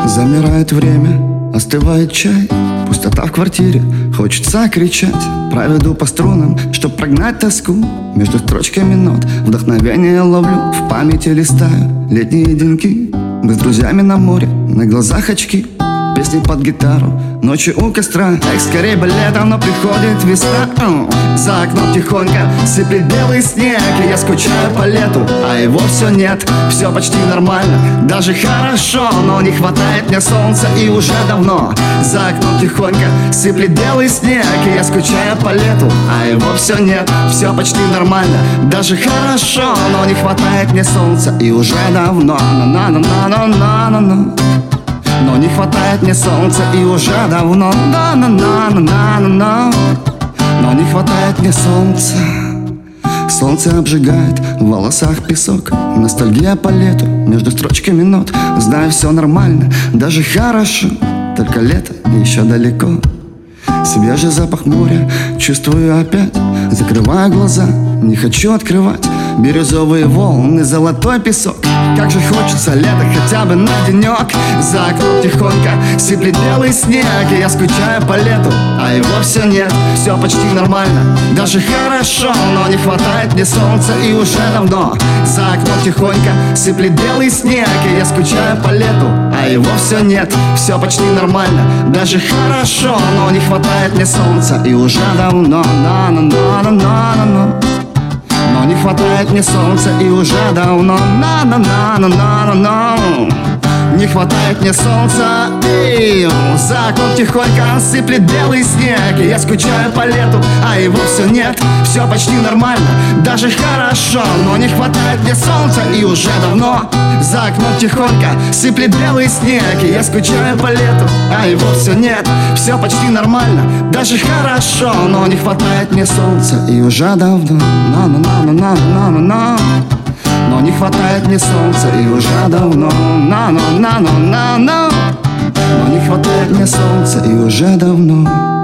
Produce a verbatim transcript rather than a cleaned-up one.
Замирает время, остывает чай, пустота в квартире, хочется кричать. Проведу по струнам, чтоб прогнать тоску. Между строчками нот вдохновение ловлю. В памяти листаю летние деньки. Мы с друзьями на море, на глазах очки. Песни под гитару, ночью у костра. Эх, скорее бы лето, но приходит весна. За окном тихонько сыплет белый снег, и я скучаю по лету, а его все нет. Все почти нормально, даже хорошо, но не хватает мне солнца, и уже давно. За окном тихонько сыплет белый снег, и я скучаю по лету, а его все нет. Все почти нормально, даже хорошо, но не хватает мне солнца, и уже давно. На-на-на-на-на-на-на. Но не хватает мне солнца, и уже давно. На-на-на-на-на-на. Но не хватает мне солнца. Солнце обжигает, в волосах песок. Ностальгия по лету, между строчками нот. Знаю, все нормально, даже хорошо. Только лето еще далеко. Свежий запах моря чувствую опять. Закрываю глаза, не хочу открывать. Бирюзовые волны, золотой песок. Как же хочется лето хотя бы на денек. За окном тихонько сыплет белый снег, и я скучаю по лету, а его все нет. Все почти нормально, даже хорошо, но не хватает мне солнца, и уже давно. За окном тихонько сыплет белый снег, и я скучаю по лету, а его все нет. Все почти нормально, даже хорошо, но не хватает мне солнца, и уже давно. На-на-на-на-на-на. Но не хватает мне солнца, и уже давно. На-на-на-на-на-на. Не хватает мне солнца, и за окном тихонько сыплет белый снег, и я скучаю по лету, а его все нет. Все почти нормально, даже хорошо, но не хватает мне солнца, и уже давно. За окном тихонько сыплет белый снег, и я скучаю по лету, а его все нет. Все почти нормально, даже хорошо, но не хватает мне солнца, и уже давно. На-на-на-на-на-на-на. Но не хватает мне солнца, и уже давно. На-на-на-на-на-на. Но не хватает мне солнца, и уже давно.